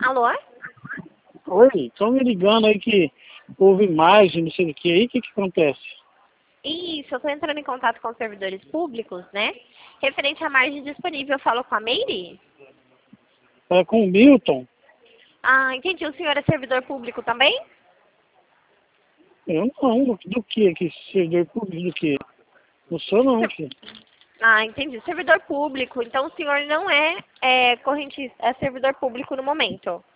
Alô? Oi, estão me ligando aí que houve imagem, não sei o que aí, o que acontece? Isso, eu estou entrando em contato com os servidores públicos, né? Referente à margem disponível, eu falo com a Meire? É com o Milton? Ah, entendi. O senhor é servidor público também? Eu não, do que servidor público do que? Não sou não, filho. Ah, entendi. Servidor público. Então o senhor não é correntista, é servidor público no momento.